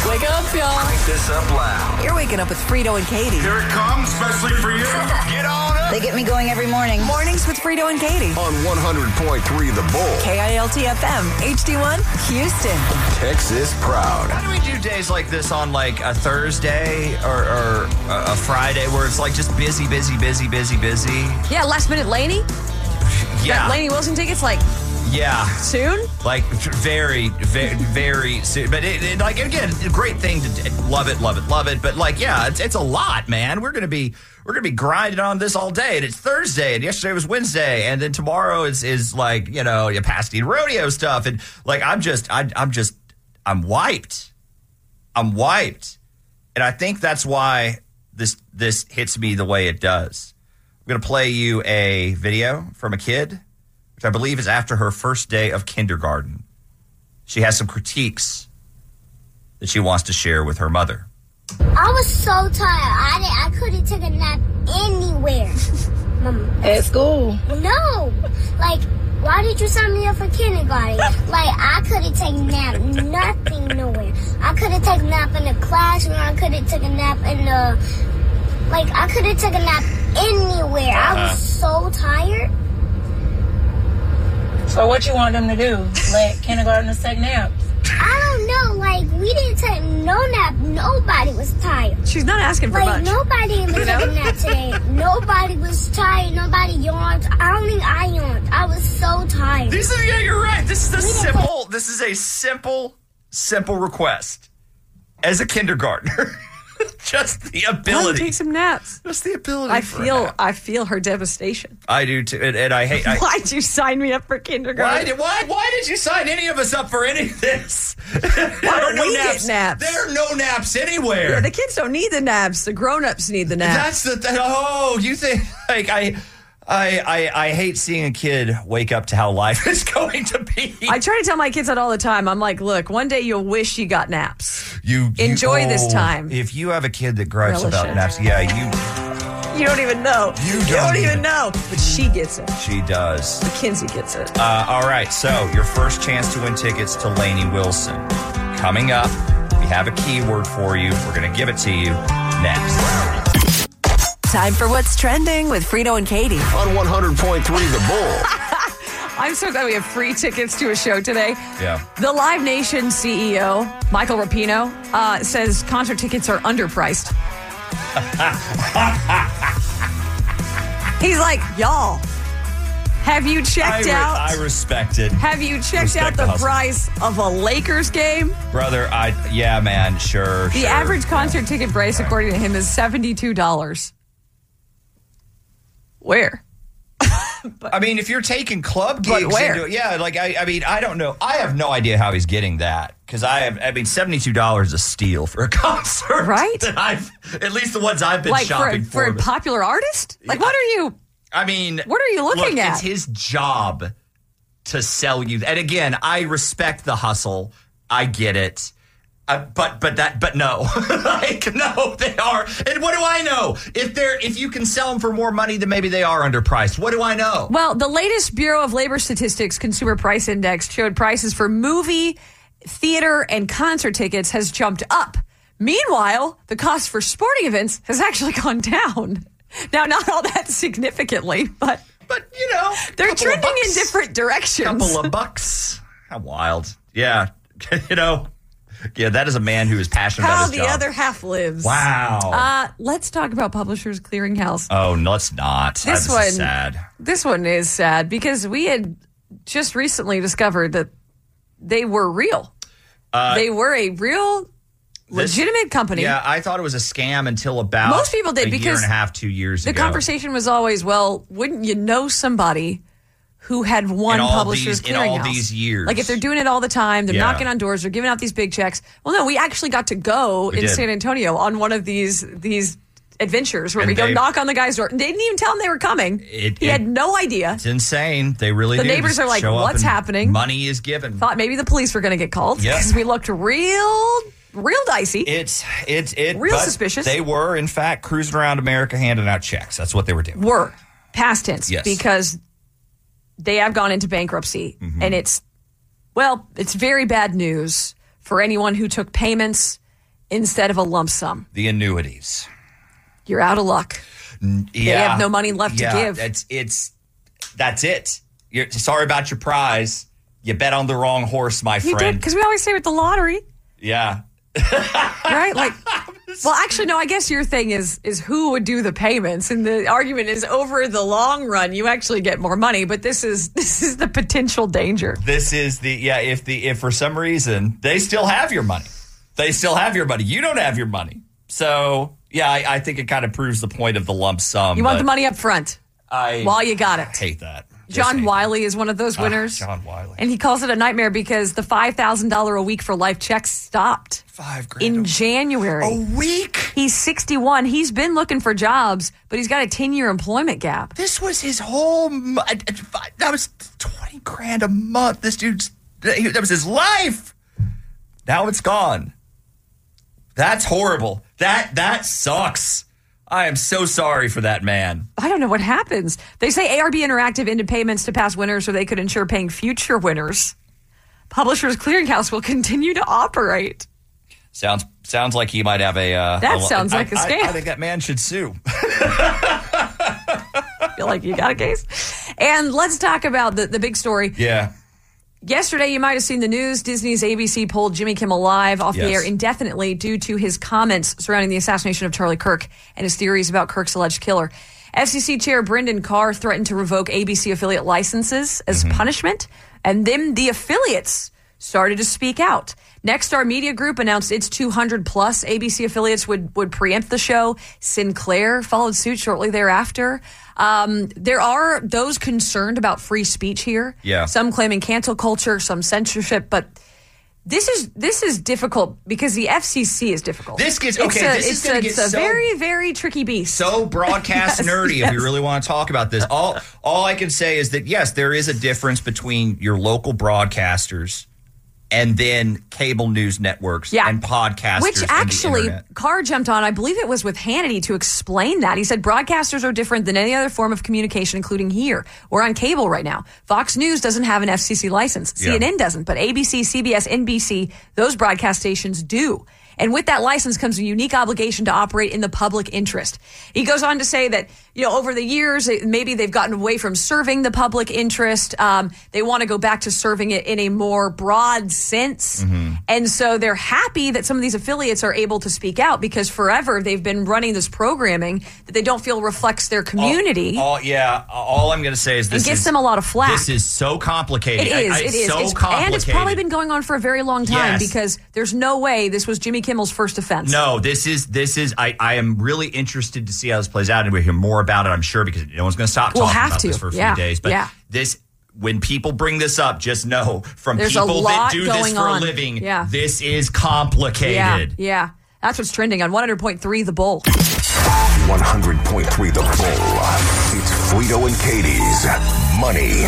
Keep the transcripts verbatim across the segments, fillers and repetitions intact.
Wake up, y'all. Crank this up loud. You're waking up with Frito and Katie. Here it comes, especially for you. Get on up. They get me going every morning. Mornings with Frito and Katie. On one hundred point three The Bull. K I L T F M, H D one, Houston. Texas proud. How do we do days like this on like a Thursday or, or a Friday where it's like just busy, busy, busy, busy, busy? Yeah, last minute Lainey. Yeah. Got Lainey Wilson tickets like Yeah. soon. Like very, very, very soon. But it, it, like, again, a great thing to do. Love it, love it, love it. But like, yeah, it's, it's a lot, man. We're going to be, we're going to be grinding on this all day. And it's Thursday and yesterday was Wednesday. And then tomorrow is, is like, you know, your Pasadena rodeo stuff. And like, I'm just, I, I'm just, I'm wiped. I'm wiped. And I think that's why this, this hits me the way it does. I'm going to play you a video from a kid, which I believe is after her first day of kindergarten. She has some critiques that she wants to share with her mother. I was so tired. I didn't, I couldn't take a nap anywhere. Mama. At school. No. Like, why did you sign me up for kindergarten? Like, I couldn't take a nap, nothing, nowhere. I couldn't take a nap in the classroom. I couldn't take a nap in the... Like, I couldn't take a nap anywhere. Uh-huh. I was so tired. So what you want them to do? Let kindergartners take naps? I don't know. Like, we didn't take no nap. Nobody was tired. She's not asking for Like, much. nobody was taking a nap today. Nobody was tired. Nobody yawned. I don't think I yawned. I was so tired. This is, yeah, you're right. This is a We didn't simple, this is a simple, simple request as a kindergartner. Just the Let her ability. take some naps. Just the ability. I for a feel nap. I feel her devastation. I do too. And, and I hate. I, Why'd you sign me up for Why kindergarten? did why why did you sign any of us up for any of this? Why don't we get naps? There are no naps anywhere. Yeah, the kids don't need the naps. The grown-ups need the naps. That's the th- oh, you think like I, I I I hate seeing a kid wake up to how life is going to be. I try to tell my kids that all the time. I'm like, look, one day you'll wish you got naps. you, you enjoy this oh, time. If you have a kid that gripes Relish about it. naps, yeah, you You don't even know. You You don't don't even even- know. But she gets it. she does. Mackenzie gets it. Uh, all right, so your first chance to win tickets to Lainey Wilson coming up. We have a keyword for you. We're going to give it to you next. Time for What's Trending with Frito and Katie. On one hundred point three The Bull. I'm so glad we have free tickets to a show today. Yeah. The Live Nation C E O, Michael Rapino, uh, says concert tickets are underpriced. He's like, y'all, have you I, checked re- out? I respect it. have you checked respect out the the hustle. price of a Lakers game? Brother, I yeah, man, sure. The sure. average concert ticket price, according to him, is seventy-two dollars. Where? I mean, if you're taking club But gigs where? into it, yeah, like I, I mean, I don't know. I have no idea how he's getting that because I have. I mean, seventy-two dollars is a steal for a concert, Right? That I've at least the ones I've been Like for a, shopping for a but- popular artist? Like, what are you? I mean, What are you looking look, at? It's his job to sell you. And again, I respect the hustle. I get it. Uh, but but that but no, like no, they are. And what do I know? If they're if you can sell them for more money, then maybe they are underpriced. What do I know? Well, the latest Bureau of Labor Statistics Consumer Price Index showed prices for movie, theater, and concert tickets has jumped up. Meanwhile, the cost for sporting events has actually gone down. Now, not all that significantly, but But you know, they're couple of trending in bucks. different directions. Couple of bucks. How wild. Yeah, you know. Yeah, that is a man who is passionate How about his the job. other half lives. Wow. Uh, let's talk about Publishers Clearinghouse. oh, no, it's not. This Ah, this one- is sad. This one is sad because we had just recently discovered that they were real. Uh, they were a real, This- legitimate company. Yeah, I thought it was a scam until about Most people did a year because and a half, two years The ago. conversation was always, well, wouldn't you know somebody who had one In all Publishers these- in all Clearinghouse? these years. Like if they're doing it all the time, they're Yeah. knocking on doors, they're giving out these big checks. Well, no, we actually got to go We in did. San Antonio on one of these these adventures where And we go they- knock on the guy's door. They didn't even tell him they were coming. It- he it- had no idea. It's insane. They really The do. neighbors Just are like, show up "What's and happening?" Money is given. Thought maybe the police were going to get called Yeah. because we looked real, real dicey. It's it's it. Real but suspicious. They were in fact cruising around America handing out checks. That's what they were doing. Were past tense Yes. because they have gone into bankruptcy, Mm-hmm. and it's well, it's very bad news for anyone who took payments instead of a lump sum. The annuities. You're out of luck. Yeah. They have no money left yeah, to give. It's, it's, that's it. You're sorry about your prize. You bet on the wrong horse, my You did, friend. because we always say with the lottery, Yeah. right? Like, well, actually, no, I guess your thing is is who would do the payments, and the argument is over the long run, you actually get more money. But this is this is the potential danger. This is the, yeah, if the, if for some reason they still have your money, they still have your money. You don't have your money. So, yeah, I, I think it kind of proves the point of the lump sum. You want but the money up front I while you got it. hate that. Just John hate Wiley is one of those that. winners. Ah, John Wiley. And he calls it a nightmare because the five thousand dollars a week for life checks stopped Five grand in a- January. a week. He's sixty-one. He's been looking for jobs, but he's got a ten-year employment gap. This was his whole. mo- That was twenty grand a month. This dude's. That was his life. Now it's gone. That's horrible. That that sucks. I am so sorry for that man. I don't know what happens. They say A R B Interactive ended payments to past winners so they could ensure paying future winners. Publishers Clearinghouse will continue to operate. Sounds sounds like he might have a. Uh, That a- sounds I- like a I- scam. I think that man should sue. Feel like you got a case. And let's talk about the, the big story. Yeah. Yesterday, you might have seen the news. Disney's A B C pulled Jimmy Kimmel Live off Yes. the air indefinitely due to his comments surrounding the assassination of Charlie Kirk and his theories about Kirk's alleged killer. F C C Chair Brendan Carr threatened to revoke A B C affiliate licenses as Mm-hmm. punishment, and then the affiliates started to speak out. Nexstar Media Group announced its two hundred plus A B C affiliates would, would preempt the show. Sinclair followed suit shortly thereafter. Um, there are those concerned about free speech here. Yeah. Some claiming cancel culture, some censorship, but this is this is difficult because the F C C is difficult. This gets- It's okay, a, this is it's gonna a, get it's a so- very very tricky beast. So broadcast Yes, nerdy if yes. you really want to talk about this. All all I can say is that yes, there is a difference between your local broadcasters and then cable news networks Yeah. and podcasters. Which and the actually, internet. Carr jumped on, I believe it was with Hannity, to explain that. He said broadcasters are different than any other form of communication, including here. We're on cable right now. Fox News doesn't have an F C C license. Yeah. C N N doesn't, but A B C, C B S, N B C, those broadcast stations do. And with that license comes a unique obligation to operate in the public interest. He goes on to say that, you know, over the years, it- maybe they've gotten away from serving the public interest. Um, they want to go back to serving it in a more broad sense. Mm-hmm. And so they're happy that some of these affiliates are able to speak out because forever they've been running this programming that they don't feel reflects their community. All, all- yeah. All I'm going to say is this It gets is, them a lot of flack. This is so complicated. It I- is. I- It it's is. so It's- complicated. and it's probably been going on for a very long time Yes. because there's no way this was Jimmy Kimmel's first offense. No, this is this is. I, I am really interested to see how this plays out, and we'll hear more about it. I'm sure because no one's going to stop We'll talking have about to. this for a few Yeah. days. But Yeah. this, when people bring this up, just know from There's a people that lot do this going for on. a living, Yeah. this is complicated. Yeah, yeah. That's what's trending on one hundred point three The Bull. one hundred point three The Bull. It's Frito and Katie's Money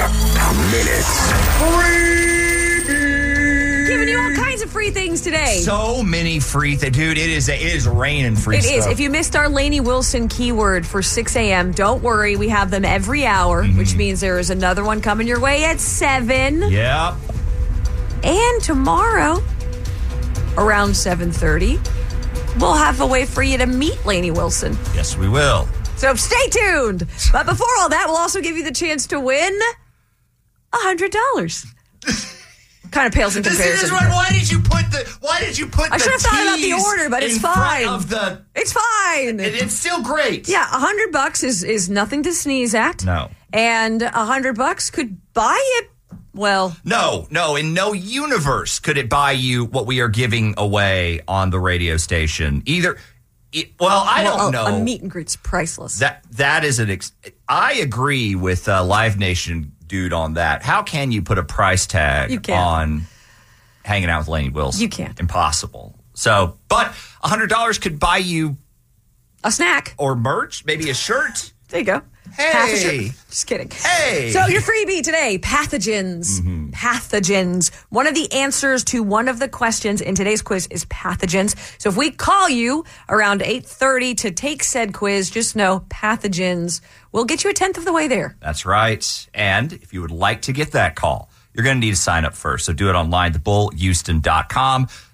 Minute. Giving you all kinds of free things today. So many free things, dude. It is it is raining free It stuff. is. If you missed our Lainey Wilson keyword for six a.m., don't worry. We have them every hour, Mm-hmm. which means there is another one coming your way at seven. yeah. And tomorrow, around seven thirty, we'll have a way for you to meet Lainey Wilson. Yes, we will. So stay tuned. But before all that, we'll also give you the chance to win one hundred dollars. Kind of pales in This comparison. is right. Why did you put the? Why did you put? I the should have thought about the T's order, but it's in front fine. Of the, It's fine. it, it's still great. Yeah, a hundred bucks is is nothing to sneeze at. No. And a hundred bucks could buy it. Well, No, no, in no universe could it buy you what we are giving away on the radio station. Either, it, well, I well, don't a, know. a meet and greet's priceless. That that is an. Ex- I agree with uh, Live Nation dude on that. How can you put a price tag You can't. on hanging out with Lainey Wilson? You can't. Impossible. So, but a hundred dollars could buy you a snack. or merch, maybe a shirt. There you go. Hey. Half a shirt. Just kidding. Hey. So your freebie today, pathogens. Mm-hmm. Pathogens. One of the answers to one of the questions in today's quiz is pathogens. So if we call you around eight thirty to take said quiz, just know pathogens will get you a tenth of the way there. That's right. And if you would like to get that call, you're going to need to sign up first. So do it online, the bull houston dot com.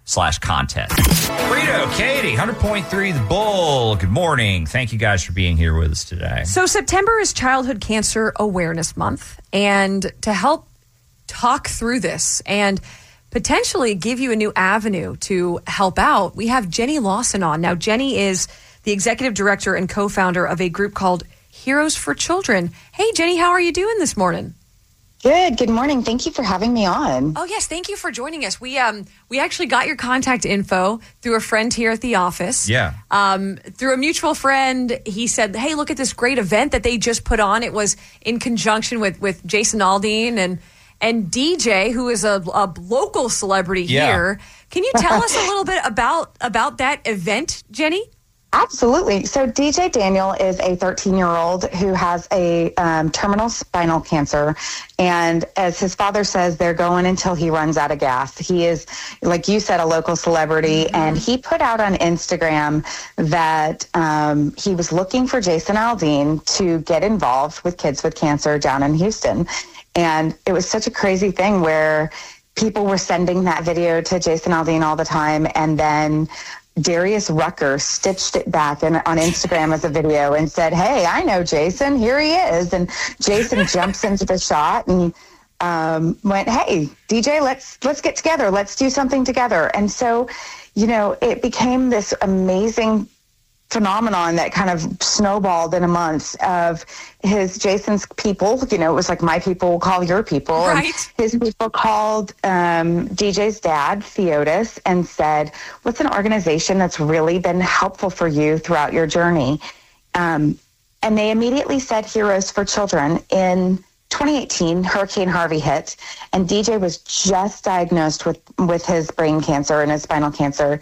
slash contest. Frito, Katie, one hundred point three The Bull. Good morning. Thank you guys for being here with us today. So September is Childhood Cancer Awareness Month. And to help talk through this and potentially give you a new avenue to help out, we have Jenny Lawson on. Now, Jenny is the executive director and co-founder of a group called Heroes for Children. Hey, Jenny, how are you doing this morning? Good. Good morning. Thank you for having me on. Oh, yes. Thank you for joining us. We um we actually got your contact info through a friend here at the office. Yeah. Um, through a mutual friend, he said, hey, look at this great event that they just put on. It was in conjunction with, with Jason Aldean and and D J, who is a, a local celebrity Yeah. here. Can you tell us a little bit about about that event, Jenny? Absolutely. So D J Daniel is a thirteen-year-old who has a um, terminal spinal cancer. And as his father says, they're going until he runs out of gas. He is, like you said, a local celebrity. Mm-hmm. And he put out on Instagram that um, he was looking for Jason Aldean to get involved with kids with cancer down in Houston. And it was such a crazy thing where people were sending that video to Jason Aldean all the time. And then Darius Rucker stitched it back in, on Instagram as a video and said, hey, I know Jason. Here he is. And Jason jumps into the shot and um, went, hey, D J, let's let's get together. Let's do something together. And so, you know, it became this amazing phenomenon that kind of snowballed in a month of his Jason's people. You know, it was like my people will call your people. Right. And his people called um, D J's dad, Theotis, and said, what's an organization that's really been helpful for you throughout your journey? Um, and they immediately said Heroes for Children. In twenty eighteen, Hurricane Harvey hit, and D J was just diagnosed with, with his brain cancer and his spinal cancer.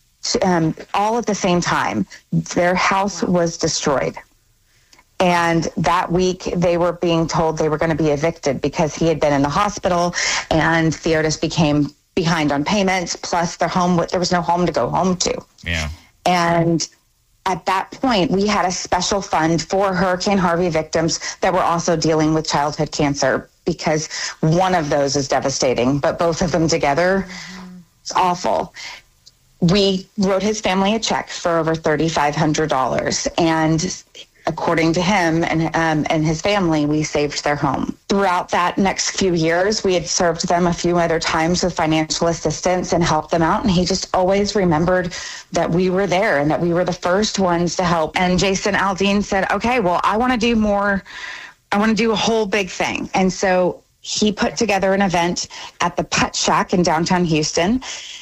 Um, all at the same time. Their house was destroyed. And that week they were being told they were going to be evicted because he had been in the hospital and Theotis became behind on payments. Plus their home, there was no home to go home to. Yeah. And at that point, we had a special fund for Hurricane Harvey victims that were also dealing with childhood cancer because one of those is devastating, but both of them together, it's awful. We wrote his family a check for over three thousand five hundred dollars. And according to him and um, and his family, we saved their home. Throughout that next few years, we had served them a few other times with financial assistance and helped them out. And he just always remembered that we were there and that we were the first ones to help. And Jason Aldean said, okay, well, I want to do more. I want to do a whole big thing. And so he put together an event at the Pet Shack in downtown Houston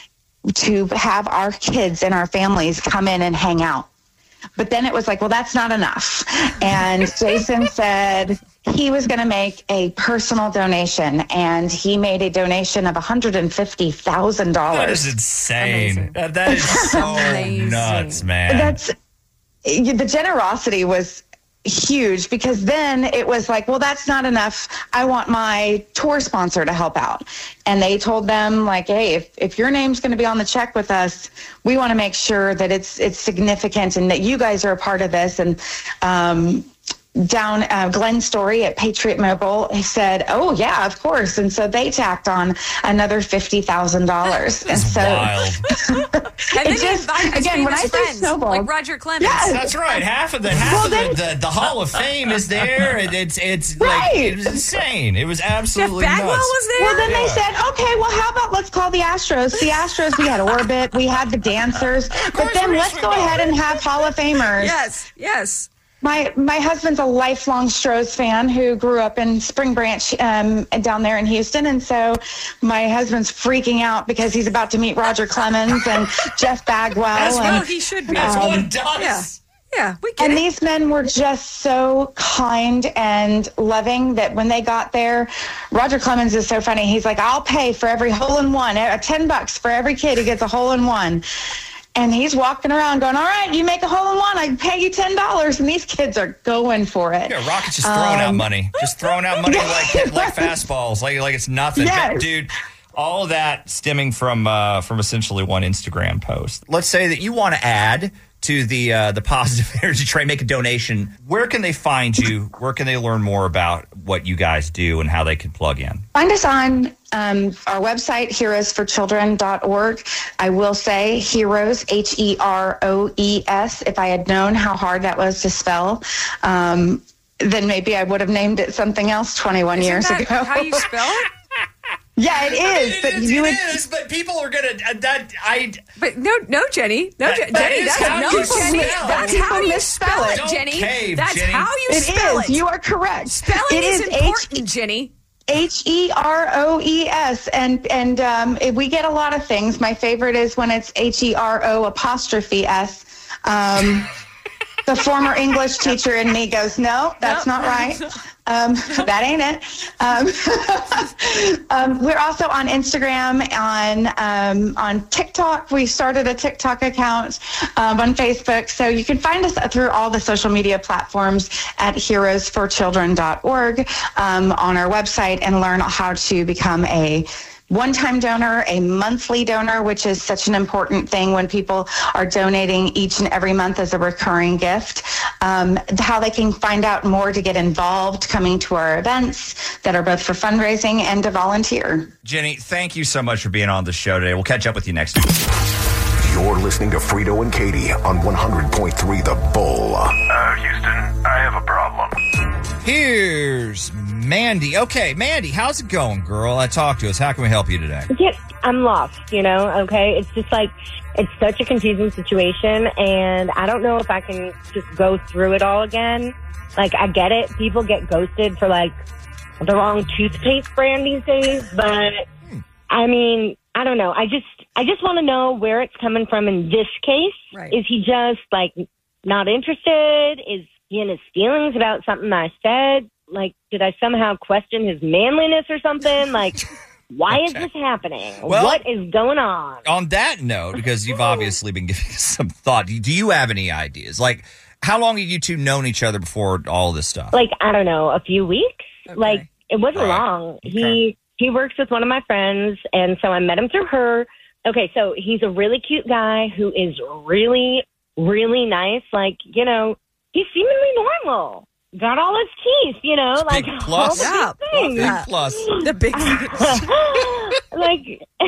to have our kids and our families come in and hang out. But then it was like, well, that's not enough. And Jason said he was going to make a personal donation, and he made a donation of one hundred fifty thousand dollars. That is insane. That, that is so nuts, man. That's the generosity was huge, because then it was like, well, that's not enough. I want my tour sponsor to help out. And they told them, like, hey, if, if your name's going to be on the check with us, we want to make sure that it's it's significant and that you guys are a part of this. And um, down uh, Glenn Story at Patriot Mobile, he said, oh, yeah, of course. And so they tacked on another fifty thousand dollars. And so wild. And then it just, again, when I say friends, snowball, like Roger Clemens. Yes. That's right. Half of the half Well, of then- the, the, the Hall of Fame is there. It, it's it's Right. like it was insane. It was Jeff absolutely Bagwell nuts. was there. Well, then they said, okay, well, how about let's call the Astros? The Astros, we had Orbit, we had the dancers, but then we're let's go ahead and have Hall of Famers. Yes, yes. My my husband's a lifelong Stros fan who grew up in Spring Branch um, down there in Houston, and so my husband's freaking out because he's about to meet Roger Clemens and Jeff Bagwell. As and, Well, he should be. As Um, one does. Yeah, yeah, we get And it. these men were just so kind and loving that when they got there, Roger Clemens is so funny. He's like, I'll pay for every hole in one, uh, ten bucks for every kid who gets a hole in one. And he's walking around going, all right, you make a hole in one, I can pay you ten dollars. And these kids are going for it. Yeah, Rocket's just throwing out Um, money. Just throwing out money like like fastballs, like like it's nothing. Yes. But, dude, All of that stemming from uh, from essentially one Instagram post. Let's say that you want to add to the uh, the positive energy train, make a donation. Where can they find you? Where can they learn more about what you guys do and how they can plug in? Find us on um, our website, heroes for children dot org. I will say heroes, H E R O E S. If I had known how hard that was to spell, um, then maybe I would have named it something else twenty-one Isn't years that ago. how you spell it? Yeah, it is. It, but it, you it would, is, but people are gonna uh, that I. But no, no, Jenny, no, That- Je- that Jenny, is that's how no, you Jenny, spell that's it. how you People spell misspell it, it. Don't Jenny. cave, That's Jenny. how you it spell is. it. You are correct. Spelling it is, is important, H- Jenny. H E R O E S, and and um, it- we get a lot of things. My favorite is when it's H E R O apostrophe S. Um, the former English teacher in me goes, no, that's Nope. not right. Um, that ain't it. Um, um, we're also on Instagram, on um, on TikTok. We started a TikTok account um, on Facebook, so you can find us through all the social media platforms at heroes for children dot org um, on our website, and learn how to become a one-time donor, a monthly donor, which is such an important thing when people are donating each and every month as a recurring gift. Um, how they can find out more to get involved, coming to our events that are both for fundraising and to volunteer. Jenny, thank you so much for being on the show today. We'll catch up with you next week. You're listening to Frito and Katie on one hundred point three The Bull. Uh, Houston, I have a problem. Here's Mandy. Okay, Mandy, how's it going, girl? Uh, talk to us. How can we help you today? Yeah, I'm lost, you know, okay? It's just like, it's such a confusing situation, and I don't know if I can just go through it all again. Like, I get it. People get ghosted for, like, the wrong toothpaste brand these days, but, I mean, I don't know. I just, I just want to know where it's coming from in this case. Right. Is he just, like, not interested? Is he in his feelings about something I said? Like, did I somehow question his manliness or something? Like, why is Okay. this happening? Well- what is going on? On that note, because you've obviously been giving us some thought, do you have any ideas? Like, how long have you two known each other before all this stuff? Like, I don't know, a few weeks? Okay. Like, it wasn't All right. long. Okay. He he works with one of my friends, and so I met him through her. Okay, so he's a really cute guy who is really, really nice. Like, you know, he's seemingly normal. Got all his teeth, you know, like Big all plus. the Yeah. things. Big plus. The big like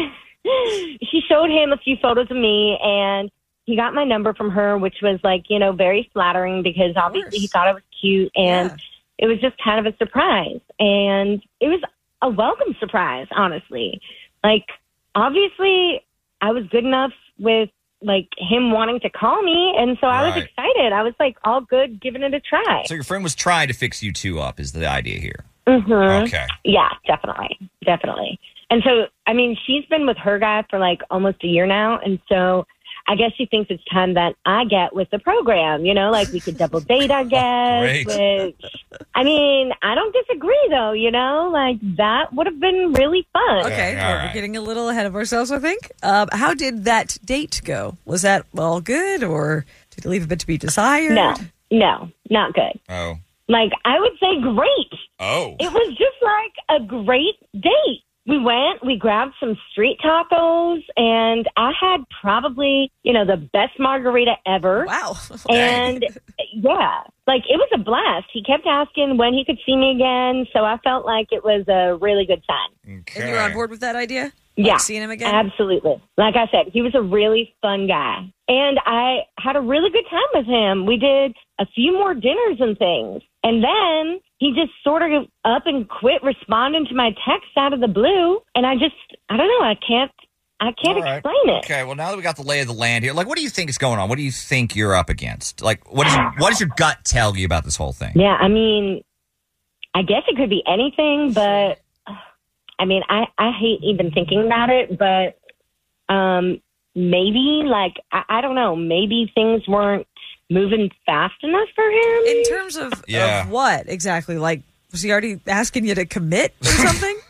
she showed him a few photos of me, and he got my number from her, which was like, you know, very flattering because obviously he thought I was cute, and Yeah. it was just kind of a surprise. And it was a welcome surprise, honestly. Like, obviously I was good enough with like him wanting to call me, and so I was Right. excited. I was like all good, giving it a try. So your friend was trying to fix you two up is the idea here. hmm Okay. Yeah, definitely. Definitely. And so, I mean, she's been with her guy for like almost a year now. And so I guess she thinks it's time that I get with the program, you know, like we could double date, I guess. Great. Which, I mean, I don't disagree though, you know, like that would have been really fun. Okay, all well, right. we're getting a little ahead of ourselves, I think. Um, how did that date go? Was that all good, or did it leave a bit to be desired? No, no, not good. Oh. Like, I would say great. Oh. It was just like a great date. We went, we grabbed some street tacos, and I had probably, you know, the best margarita ever. Wow. And yeah, like it was a blast. He kept asking when he could see me again, so I felt like it was a really good time. Okay. And you were on board with that idea? Like Yeah, seeing him again? absolutely. Like I said, he was a really fun guy. And I had a really good time with him. We did a few more dinners and things. And then he just sort of up and quit responding to my texts out of the blue. And I just, I don't know, I can't, I can't All right. explain it. Okay, well, now that we got the lay of the land here, like, what do you think is going on? What do you think you're up against? Like, what, is, what does your gut tell you about this whole thing? Yeah, I mean, I guess it could be anything, but I mean, I, I hate even thinking about it, but um, maybe, like, I, I don't know, maybe things weren't moving fast enough for him. In terms of, Yeah. of what exactly? Like, was he already asking you to commit or something?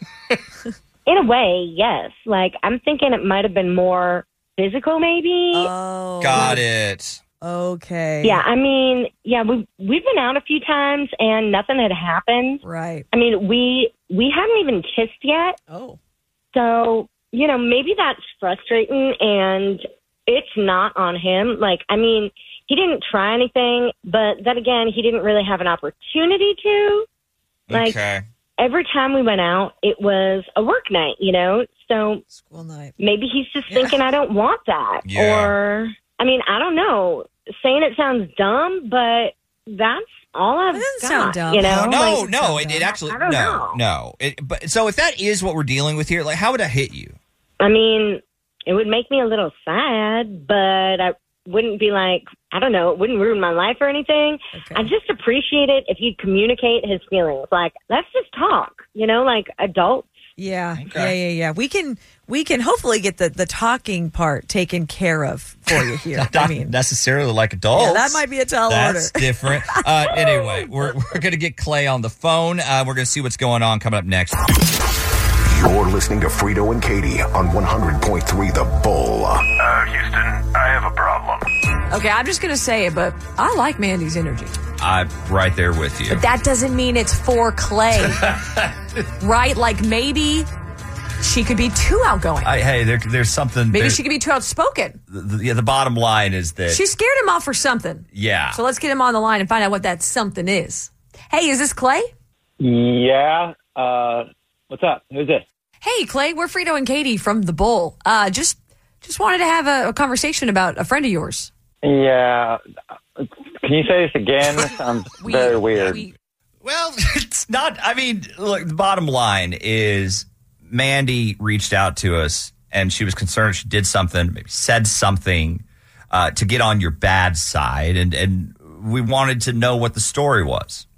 In a way, yes. Like, I'm thinking it might have been more physical, maybe. Oh. Got it. Okay. Yeah, I mean, yeah, we've, we've been out a few times, and nothing had happened. Right. I mean, we we hadn't even kissed yet. Oh. So, you know, maybe that's frustrating and it's not on him. Like, I mean, he didn't try anything, but then again, he didn't really have an opportunity to. Like, okay. every time we went out, it was a work night, you know? So School night. maybe he's just Yeah. thinking, I don't want that. Yeah. Or, I mean, I don't know. Saying it sounds dumb, but that's all I've It doesn't got, sound dumb. you know? No, Like, no, it, it actually, I don't no, know. no. It, but so if that is what we're dealing with here, like, how would that hit you? I mean, it would make me a little sad, but I wouldn't be like, I don't know, it wouldn't ruin my life or anything. Okay. I just appreciate it if he'd communicate his feelings. Like, let's just talk, you know, like adults. Yeah, Okay. yeah, yeah, yeah. We can we can hopefully get the, the talking part taken care of for you here. I Not mean, necessarily like adults. yeah, that might be a tall That's order. different. Uh, anyway, we're, we're going to get Clay on the phone. Uh, we're going to see what's going on coming up next. You're listening to Frito and Katie on one hundred point three The Bull. Uh, Houston, I have a problem. Okay, I'm just gonna say it, but I like Mandy's energy. I'm right there with you. But that doesn't mean it's for Clay, right? Like maybe she could be too outgoing. I, hey, there, there's something. Maybe there- she could be too outspoken. The, the, yeah, the bottom line is that. She scared him off for something. yeah. So let's get him on the line and find out what that something is. Hey, is this Clay? Yeah. Uh, what's up? Who's this? Hey, Clay, we're Frito and Katie from The Bull. Uh, just just wanted to have a, a conversation about a friend of yours. Yeah. Can you say this again? This sounds We- very weird. we- Well, it's not. I mean, look, the bottom line is Mandy reached out to us and she was concerned she did something, maybe said something uh, to get on your bad side. And, and we wanted to know what the story was.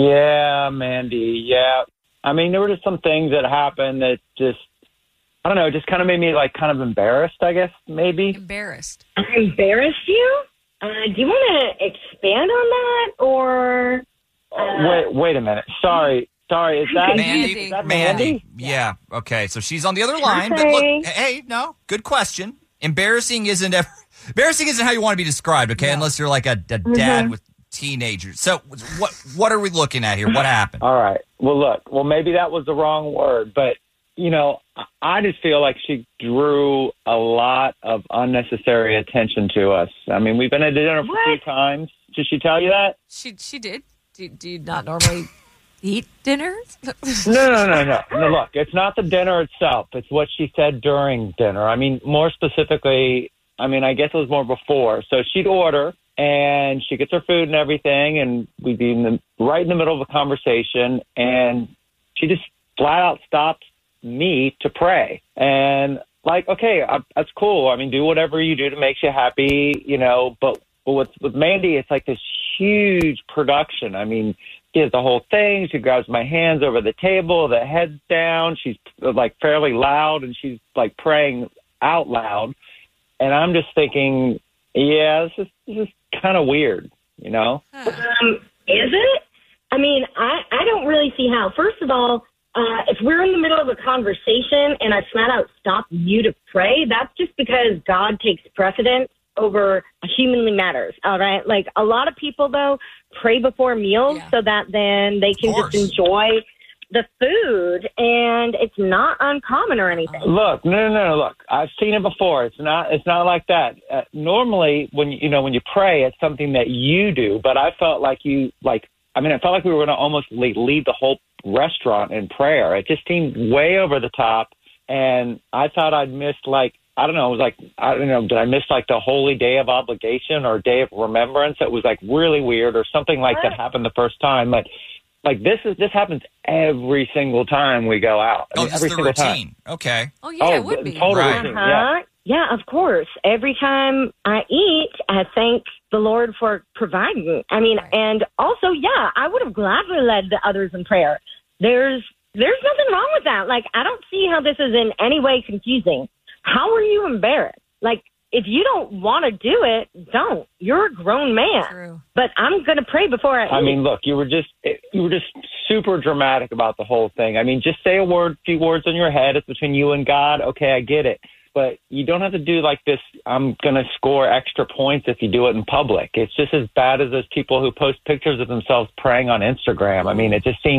Yeah, Mandy. Yeah. I mean, there were just some things that happened that just, I don't know, just kind of made me like kind of embarrassed, I guess, maybe. embarrassed. Embarrassed you? Uh, do you want to expand on that or? Uh, Wait, wait a minute. Sorry. Sorry. Is that Mandy. Is that Mandy. Mandy? Yeah. Okay. So she's on the other line. But Okay. look, hey, no, good question. Embarrassing isn't ever, embarrassing isn't how you want to be described. Okay, unless you're like a, a dad with teenagers. So what what are we looking at here? What happened? All right. Well, look. Well, maybe that was the wrong word, but you know, I just feel like she drew a lot of unnecessary attention to us. I mean, we've been at dinner for two times. Did she tell you that? She she did. Do, do you not normally eat dinner? No, no, no, no. No, look, it's not the dinner itself. It's what she said during dinner. I mean, more specifically, I mean, I guess it was more before. So she'd order, and she gets her food and everything, and we'd be in the, right in the middle of a conversation, and she just flat out stops me to pray. And, like, okay, I, that's cool. I mean, do whatever you do to make you happy, you know, but, but with, with Mandy, it's like this huge production. I mean, she has the whole thing. She grabs my hands over the table, the head's down. She's, like, fairly loud, and she's, like, praying out loud. And I'm just thinking, yeah, this is, this is kind of weird, you know? Um, is it? I mean, I, I don't really see how. First of all, uh, if we're in the middle of a conversation and I flat out stop you to pray, that's just because God takes precedence over humanly matters, all right? Like, a lot of people, though, pray before meals Yeah. so that then they can course. just enjoy the food, and it's not uncommon or anything. Look, no, no, no, look, I've seen it before. It's not, it's not like that. Uh, normally, when you know, when you pray, it's something that you do. But I felt like you, like, I mean, I felt like we were going to almost lead, lead the whole restaurant in prayer. It just seemed way over the top, and I thought I'd missed, like, I don't know, it was like, I don't know, did I miss like the holy day of obligation or day of remembrance? It was like really weird or something like that happened the first time. But like this is this happens every single time we go out. I Oh, mean, this every is the single time. routine. Okay. Oh yeah, it Oh, would be. total Right. routine. Uh-huh. Yeah. Yeah, of course. Every time I eat, I thank the Lord for providing. I mean, Right. and also, yeah, I would have gladly led the others in prayer. There's there's nothing wrong with that. Like, I don't see how this is in any way confusing. How are you embarrassed? Like, if you don't want to do it, don't. You're a grown man. True. But I'm going to pray before I eat. I mean, look, you were just you were just super dramatic about the whole thing. I mean, just say a word, few words in your head. It's between you and God. Okay, I get it. But you don't have to do like this, I'm going to score extra points if you do it in public. It's just as bad as those people who post pictures of themselves praying on Instagram. I mean, it just seems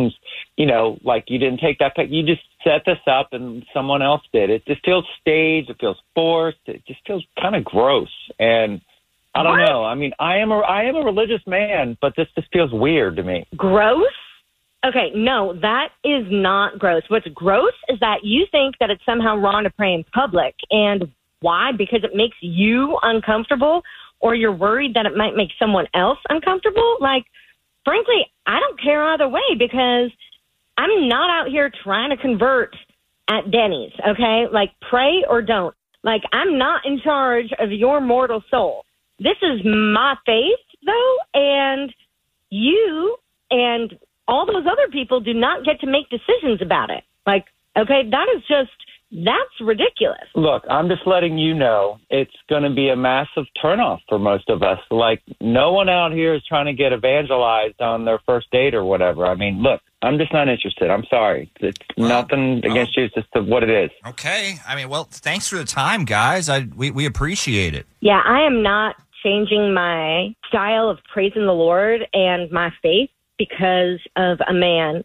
you know, like you didn't take that pic. You just set this up and someone else did. It just feels staged. It feels forced. It just feels kind of gross. And I don't What? know. I mean, I am a, I am a religious man, but this just feels weird to me. Gross? Okay, no, that is not gross. What's gross is that you think that it's somehow wrong to pray in public. And why? Because it makes you uncomfortable, or you're worried that it might make someone else uncomfortable? Like, frankly, I don't care either way, because I'm not out here trying to convert at Denny's, okay? Like, pray or don't. Like, I'm not in charge of your mortal soul. This is my faith, though, and you and all those other people do not get to make decisions about it. Like, okay, that is just, that's ridiculous. Look, I'm just letting you know it's going to be a massive turnoff for most of us. Like, no one out here is trying to get evangelized on their first date or whatever. I mean, look, I'm just not interested. I'm sorry. It's Well, nothing against you. It's just what it is. Okay. I mean, well, thanks for the time, guys. I we, we appreciate it. Yeah, I am not changing my style of praising the Lord and my faith because of a man.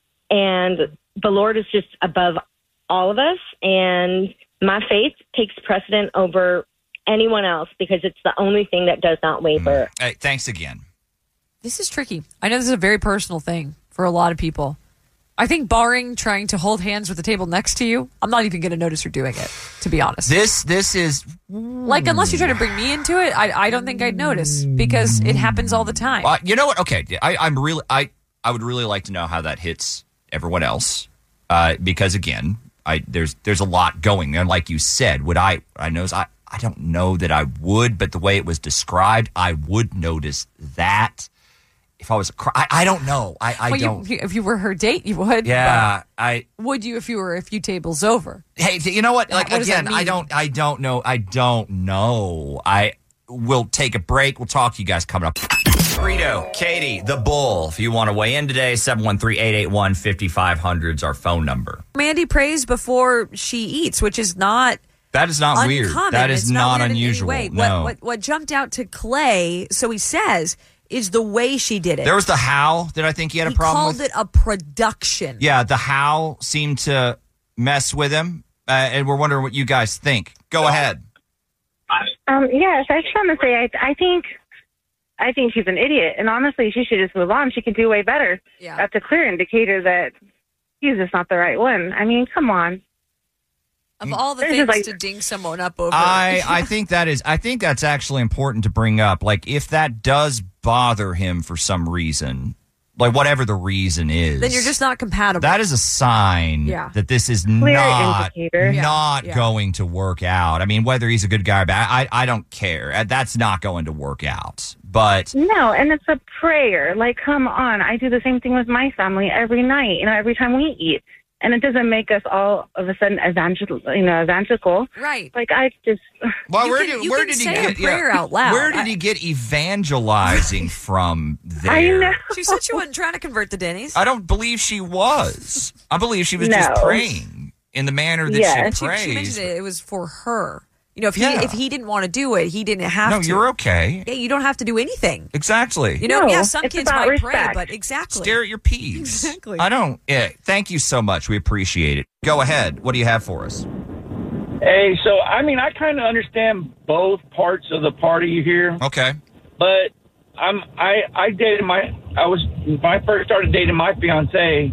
And the Lord is just above all of us, and my faith takes precedent over anyone else because it's the only thing that does not waver. Hey, thanks again. This is tricky. I know this is a very personal thing for a lot of people. I think barring trying to hold hands with the table next to you, I'm not even going to notice her doing it, to be honest. This this is like, unless you try to bring me into it, I, I don't think I'd notice because it happens all the time. Uh, you know what? Okay, I, I'm really I I would really like to know how that hits everyone else, uh, because again, I there's there's a lot going, and like you said, would I I knows I I don't know that I would, but the way it was described, I would notice that. If I was, a cr- I, I don't know. I, I well, don't. You, if you were her date, you would. Yeah, I. Would you if you were a few tables over? Hey, you know what? Like what does that again, I mean? don't. I don't know. I don't know. I will take a break. We'll talk to you guys coming up. Rito, Katie, the Bull. If you want to weigh in today, seven one three, eight eight one, five five zero zero is our phone number. Mandy prays before she eats, which is not. That is not uncommon. weird. That is It's not, weird in any unusual. way. No. What, what what jumped out to Clay? So he says is the way she did it. There was the how that I think he had a he problem called with. it a production. Yeah, the how seemed to mess with him, uh, and we're wondering what you guys think. Go ahead. Um, yes, I just want to say I, I think I think she's an idiot, and honestly, she should just move on. She can do way better. Yeah. That's a clear indicator that he's just not the right one. I mean, come on. Of all the This is things like- to ding someone up over, I, I think that is I think that's actually important to bring up. Like, if that does bother him for some reason, like whatever the reason is, then you're just not compatible. that is a sign Yeah. that this is Clear not indicator. Yeah, not yeah. going to work out. I mean, whether he's a good guy or bad, I I don't care. Uh, That's not going to work out. But No, and it's a prayer. Like, come on. I do the same thing with my family every night, you know, every time we eat. And it doesn't make us all of a sudden evangel, you know, evangelical. Right. Like, I just... well, You where can- did you where can did he say get a prayer yeah, out loud. Where did I- he get evangelizing from there? I know. She said she wasn't trying to convert the Denny's. I don't believe she was. I believe she was No. just praying in the manner that Yeah. she she, prays. she mentioned it. It was for her. You know, if Yeah. he if he didn't want to do it, he didn't have No, to. you're okay. Yeah, you don't have to do anything. Exactly. You know, No, yeah, some it's kids about might pray, respect. but exactly. Stare at your peas. Exactly. I don't. Yeah. Thank you so much. We appreciate it. Go ahead. What do you have for us? Hey, so I mean, I kind of understand both parts of the party here, Okay. but I'm I I dated my I was when I first started dating my fiance.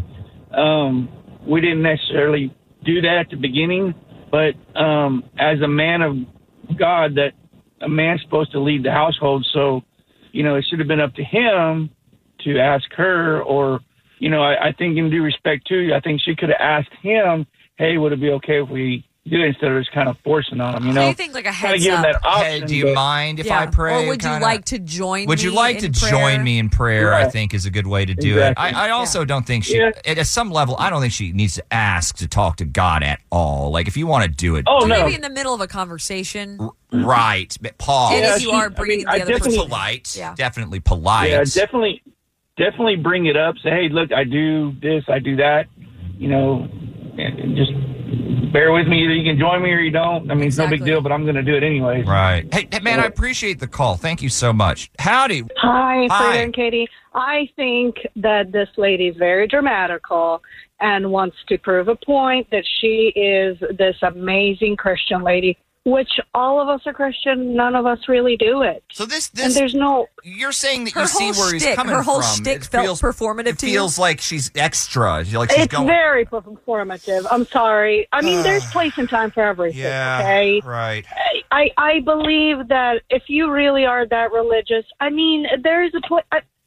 Um, we didn't necessarily do that at the beginning, but um, as a man of God, that a man's supposed to lead the household, so you know it should have been up to him to ask her, or you know I, I think in due respect too, I think she could have asked him, hey, would it be okay if we do it, instead of just kind of forcing on him, you So know? you think like a Kinda heads give him up. that option, Hey, do you but- mind if Yeah. I pray? Or would you Kinda- like to join Would you me like to in prayer? join me in prayer? I Yeah. think is a good way to do Exactly. it. I, I also don't think she, Yeah. at some level, I don't think she needs to ask to talk to God at all. Like, if you want to do it, Oh, Or no. maybe in the middle of a conversation. right. But pause. And Yeah, if you she- are I bringing mean, I the other definitely- person. polite. Yeah. Definitely polite. Yeah, definitely, definitely bring it up. Say, hey, look, I do this, I do that, you know, and, and just bear with me. Either you can join me or you don't. I mean, it's no big deal, but I'm going to do it anyways. Right. Hey, hey, man, I appreciate the call. Thank you so much. Howdy. Hi, Hi. Frida and Katie. I think that this lady is very dramatical and wants to prove a point that she is this amazing Christian lady, which all of us are Christian. None of us really do it. So this, this and there's no. You're saying that Her you see whole where he's shtick- coming her whole from. shtick It felt feels, performative it to you? feels like she's extra. Like she's It's going. very performative. I'm sorry. I mean, there's place and time for everything. Yeah. Okay. Right. I I believe that if you really are that religious, I mean, there is a place.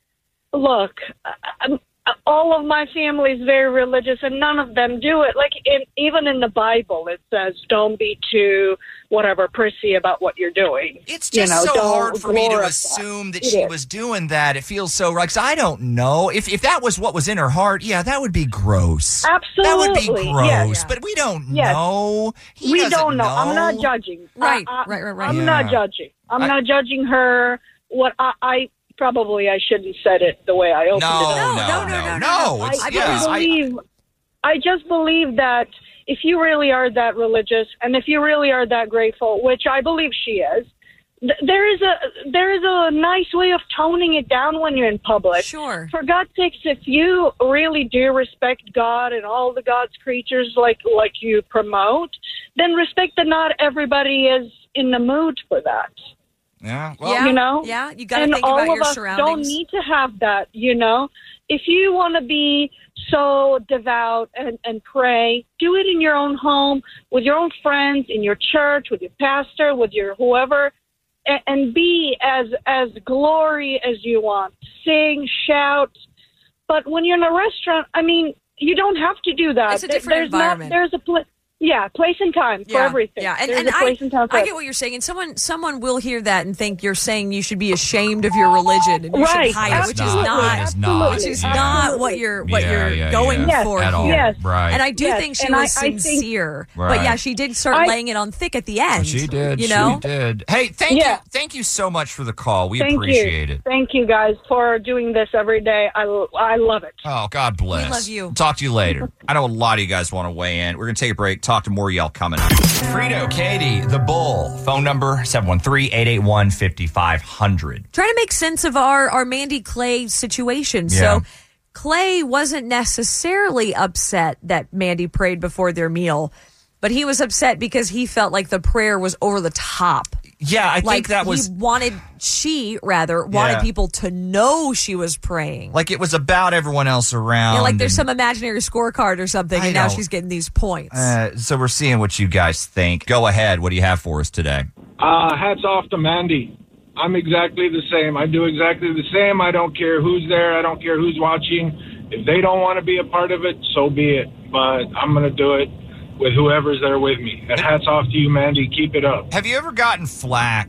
Look, I, all of my family is very religious, and none of them do it. Like in, even in the Bible, it says, "Don't be too whatever prissy about what you're doing." It's just you know, so don't hard for me to glorify. assume that It she is. was doing that. It feels so right. 'Cause I don't know if if that was what was in her heart. Yeah, that would be gross. Absolutely, that would be gross. yes. But we don't Yes. know. He we doesn't don't know. know. I'm not judging. Right, I, I, right, right, right. I'm Yeah. not judging. I'm I- not judging her. What I, I probably I shouldn't said it the way I opened No, it. no, up. no, no, no, no. I, It's- I yeah, just I- believe. I just believe that if you really are that religious, and if you really are that grateful, which I believe she is, th- there is a there is a nice way of toning it down when you're in public. Sure. For God's sakes, if you really do respect God and all the God's creatures like like you promote, then respect that not everybody is in the mood for that. Yeah. Yeah, you know? yeah, you gotta and think all about of your us surroundings. don't need to have that, you know? If you want to be so devout and, and pray, do it in your own home, with your own friends, in your church, with your pastor, with your whoever, and, and be as as glory as you want. Sing, shout. But when you're in a restaurant, I mean, you don't have to do that. It's a There- different there's environment. Not, there's a place. Yeah, place and time for Yeah, everything. Yeah, and, There's and a place I, and time for I get what you're saying. And someone someone will hear that and think you're saying you should be ashamed of your religion and you Right, should hide it, which is absolutely, not, It's not. which is Yeah. not what you're what Yeah, you're yeah, going yeah. for At all. here. Yes. Right. And I do Yes, think she and I- was I think- sincere, Right. but yeah, she did start I- laying it on thick at the end. She did. you know. She did. Hey, thank Yeah. you. Thank you so much for the call. We Thank appreciate you. it. Thank you guys for doing this every day. I, I love it. Oh, God bless. We love you. Talk to you later. I know a lot of you guys want to weigh in. We're going to take a break. Talk to more of y'all coming up. Frito, Katie, the Bull. Phone number seven one three, eight eight one, five five zero zero. Trying to make sense of our, our Mandy Clay situation. Yeah. So Clay wasn't necessarily upset that Mandy prayed before their meal, but he was upset because he felt like the prayer was over the top. Yeah, I like think that was he wanted, she rather wanted Yeah. people to know she was praying. like it was about everyone else around. You know, like there's and- some imaginary scorecard or something, I and now know. she's getting these points. Uh, so we're seeing what you guys think. Go ahead. What do you have for us today? Uh, hats off to Mandy. I'm exactly the same. I do exactly the same. I don't care who's there. I don't care who's watching. If they don't want to be a part of it, so be it. But I'm going to do it with whoever's there with me. And hats off to you, Mandy. Keep it up. Have you ever gotten flack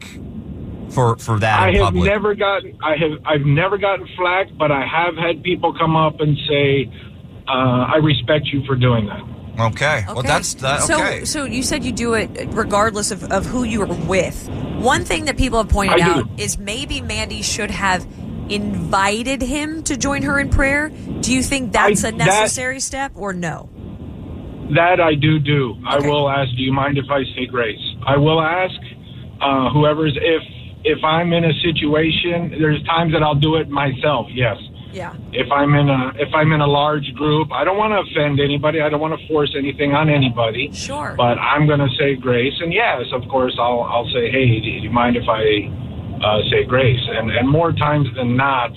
for for that I in have public? never gotten. I have. I've never gotten flack, but I have had people come up and say, uh, "I respect you for doing that." Okay. Well, Okay. that's that. So, Okay. so you said you do it regardless of, of who you were with. One thing that people have pointed I do. out is maybe Mandy should have invited him to join her in prayer. Do you think that's I- a that- necessary step or no? That I do do. I Okay. will ask, do you mind if I say grace? I will ask uh, whoever's, if if I'm in a situation, there's times that I'll do it myself, yes. Yeah. If I'm in a if I'm in a large group, I don't want to offend anybody. I don't want to force anything on anybody. Sure. But I'm going to say grace, and yes, of course, I'll I'll say, hey, do you mind if I uh, say grace? And and more times than not,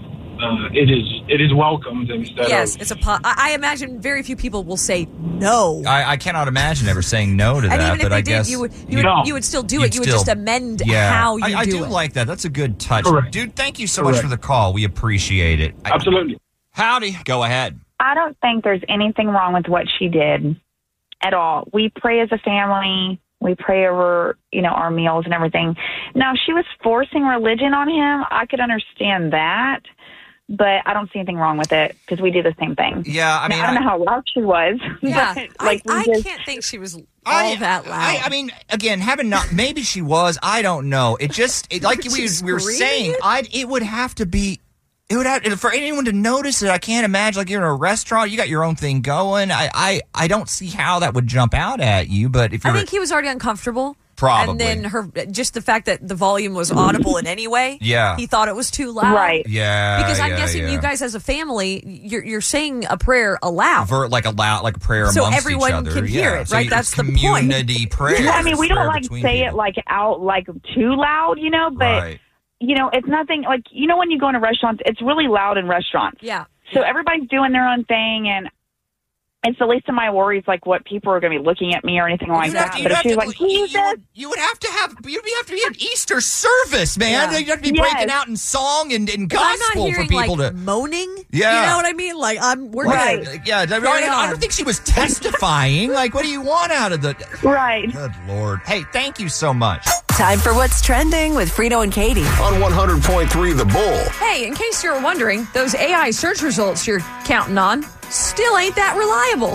uh, it is it is welcomed instead Yes, of it's a. Po- I, I imagine very few people will say no. I, I cannot imagine ever saying no to and that, even if but they I did, guess you would you would, No. you would still do You'd it. You would still- just amend yeah. how you I, I do, do it. like that. That's a good touch, Correct. dude. Thank you so much Correct. for the call. We appreciate it. I- absolutely. Howdy. Go ahead. I don't think there's anything wrong with what she did at all. We pray as a family. We pray over, you know, our meals and everything. Now, if she was forcing religion on him, I could understand that, but I don't see anything wrong with it because we do the same thing. Yeah, I mean, Now, I don't know how loud she was. Yeah, but, like, I, we I just, can't think she was all I, that loud. I, I mean, again, having not, maybe she was. I don't know. It just, it, like we, Was she we were screaming saying, it? I it would have to be It would have, for anyone to notice it, I can't imagine, like, you're in a restaurant, you got your own thing going. I, I, I don't see how that would jump out at you, but if you're... I think he was already uncomfortable. Probably. And then her, just the fact that the volume was audible in any way. Yeah. He thought it was too loud. Right. Yeah. Because I'm yeah, guessing yeah. you guys as a family, you're, you're saying a prayer aloud. Ver, like a loud, like a prayer So amongst everyone each other. can hear yeah. it, So right? it's That's the point. community prayer. I mean, we don't prayer like between say people. it like out, like too loud, you know, but, Right. you know, it's nothing like, you know, when you go into restaurants, it's really loud in restaurants. Yeah. So everybody's doing their own thing, and it's the least of my worries, like what people are going to be looking at me or anything like You'd that. have to- But you'd if she's have like, to- you, Jesus, you would, you would have to have you'd have to be an Easter service, man. Yeah. You'd have to be Yes. breaking out in song and, and 'Cause I'm not gospel for hearing, people like, to. moaning. Yeah. You know what I mean? Like, I'm, we're Right. gonna- Yeah, I, Carry I on. don't think she was testifying. Like, what do you want out of the? right. Good Lord! Hey, thank you so much. Time for What's Trending with Frito and Katie. On one hundred point three The Bull. Hey, in case you're wondering, those A I search results you're counting on still ain't that reliable.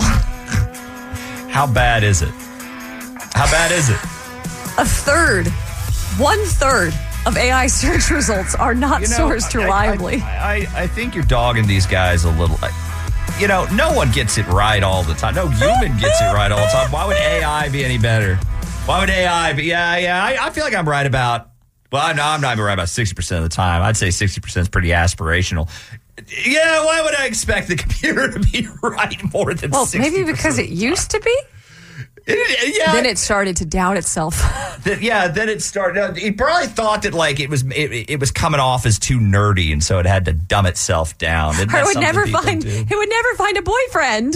How bad is it? How bad is it? A third, one third of A I search results are not You know, sourced I- I- reliably. I, I, I think you're dogging these guys a little. You know, no one gets it right all the time. No human gets it right all the time. Why would A I be any better? Why would A I be? Yeah, yeah. I, I feel like I'm right about. Well, no, I'm not even right about sixty percent of the time. I'd say sixty percent is pretty aspirational. Yeah, why would I expect the computer to be right more than Well, sixty percent? maybe because it used to be. It, yeah. Then it started to doubt itself. That, yeah, then it started. He probably thought that like it was it, it was coming off as too nerdy, and so it had to dumb itself down. Isn't that I would something never people find. do? It would never find a boyfriend.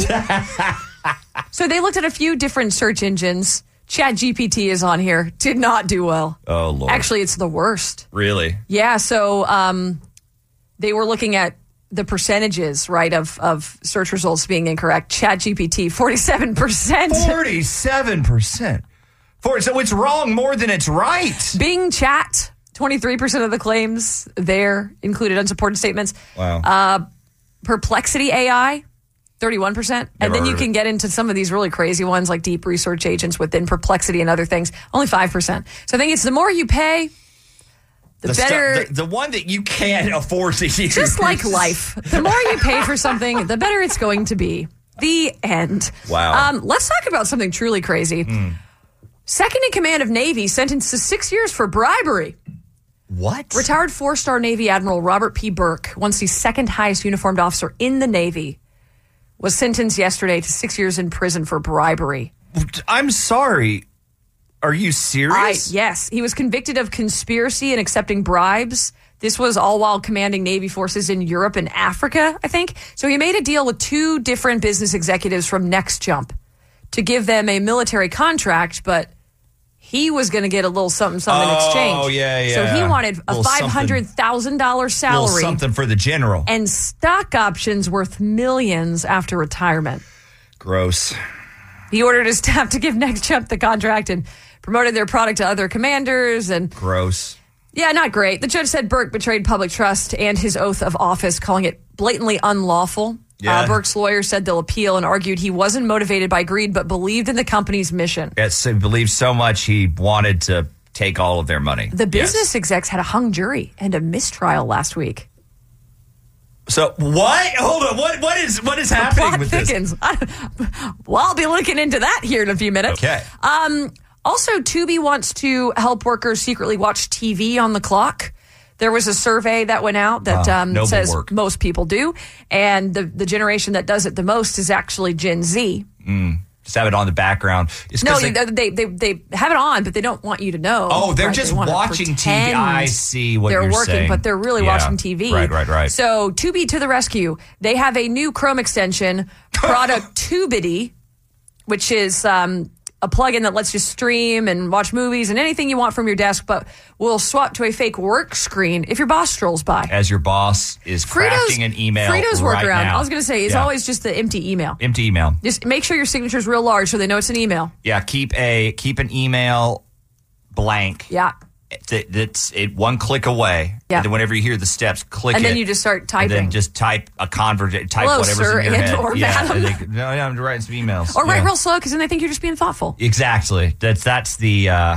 So they looked at a few different search engines. ChatGPT is on here. Did not do well. Oh Lord! Actually, it's the worst. Really? Yeah. So um, they were looking at the percentages, right, of, of search results being incorrect. ChatGPT, forty-seven percent. Forty-seven percent. For so it's wrong more than it's right. Bing Chat, twenty-three percent of the claims there included unsupported statements. Wow. Uh, Perplexity A I, thirty-one percent. And Never then you heard of can it. get into some of these really crazy ones like deep research agents within Perplexity and other things, only five percent. So I think it's the more you pay, the, The stu- better. the, the one that you can't afford to use. Just like life. The more you pay for something, the better it's going to be. The end. Wow. Um, let's talk about something truly crazy. Mm. Second in command of Navy sentenced to six years for bribery. What? Retired four-star Navy Admiral Robert P. Burke, once the second highest uniformed officer in the Navy, was sentenced yesterday to six years in prison for bribery. I'm sorry. Are you serious? I, yes. He was convicted of conspiracy and accepting bribes. This was all while commanding Navy forces in Europe and Africa, I think. So he made a deal with two different business executives from NextJump to give them a military contract, but he was going to get a little something, something in Oh, exchange. yeah, yeah. So he wanted a Little something. five hundred thousand dollars Little salary something for the general. and stock options worth millions after retirement. Gross. He ordered his staff to give NextJump the contract and promoted their product to other commanders. And Gross. yeah, not great. The judge said Burke betrayed public trust and his oath of office, calling it blatantly unlawful. Yeah. Uh, Burke's lawyer said they'll appeal and argued he wasn't motivated by greed, but believed in the company's mission. Yes, he believed so much he wanted to take all of their money. The Yes. business execs had a hung jury and a mistrial last week. So what? Hold on. What? What is? What is happening Plot with thickens. Well, I'll be looking into that here in a few minutes. Okay. Um, also, Tubi wants to help workers secretly watch T V on the clock. There was a survey that went out that Wow, um, noble says work. most people do, and the the generation that does it the most is actually Gen Z. Mm, just have it on the background. It's 'cause No, they- they, they they they have it on, but they don't want you to know. Oh, they're right? just They wanna watching T V. pretend I see what they're you're working, saying. but they're really Yeah. watching T V. Right, right, right. So, Tubi to the rescue. They have a new Chrome extension, product Tubity, which is um, a plugin that lets you stream and watch movies and anything you want from your desk, but will swap to a fake work screen if your boss strolls by. As your boss is crafting an email Frito's right workaround, now. I was going to say, is Yeah. always just the empty email. Empty email. Just make sure your signature's real large so they know it's an email. Yeah, keep a keep an email blank. Yeah. That, that's it. One click away. Yeah. And then whenever you hear the steps, click And it. then you just start typing. And then just type a convert. Type Hello, whatever's sir, in your and head. or yeah. madam. And they- no, yeah, I'm writing some emails. Or write yeah. real slow because then they think you're just being thoughtful. Exactly. That's that's the uh,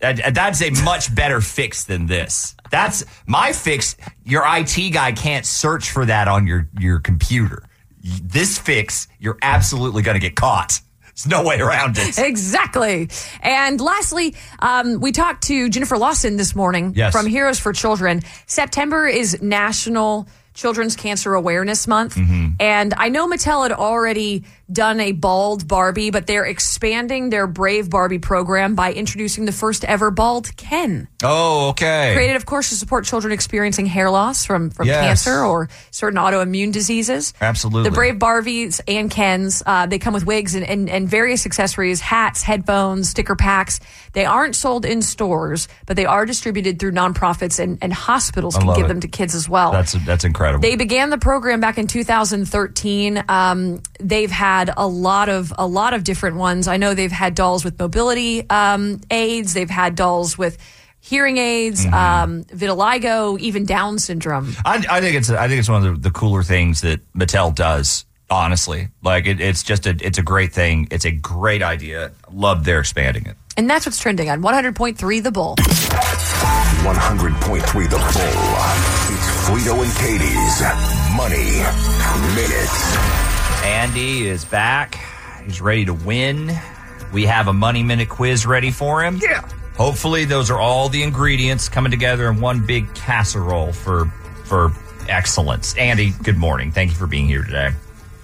That, that's a much better fix than this. That's my fix. Your I T guy can't search for that on your, your computer. This fix, you're absolutely going to get caught. There's no way around it. Exactly. And lastly, um, we talked to Jennifer Lawson this morning Yes. from Heroes for Children. September is National Children's Cancer Awareness Month. Mm-hmm. And I know Mattel had already done a bald Barbie, but they're expanding their Brave Barbie program by introducing the first ever bald Ken. Oh, okay. Created, of course, to support children experiencing hair loss from, from Yes. cancer or certain autoimmune diseases. Absolutely. The Brave Barbies and Kens, uh, they come with wigs and, and, and various accessories, hats, headphones, sticker packs. They aren't sold in stores, but they are distributed through nonprofits, and, and hospitals I can love give it. them to kids as well. That's that's incredible. They began the program back in two thousand thirteen. Um, they've had a lot of a lot of different ones. I know they've had dolls with mobility um, aids. They've had dolls with hearing aids, Mm-hmm. um, vitiligo, even Down syndrome. I, I think it's I think it's one of the, the cooler things that Mattel does. Honestly, like it, it's just a it's a great thing. It's a great idea. Love they're expanding it. And that's what's trending on one hundred point three The Bull. one hundred point three The Bull. It's Frito and Katie's Money Minute. Andy is back. He's ready to win. We have a Money Minute quiz ready for him. Yeah. Hopefully, those are all the ingredients coming together in one big casserole for for excellence. Andy, good morning. Thank you for being here today.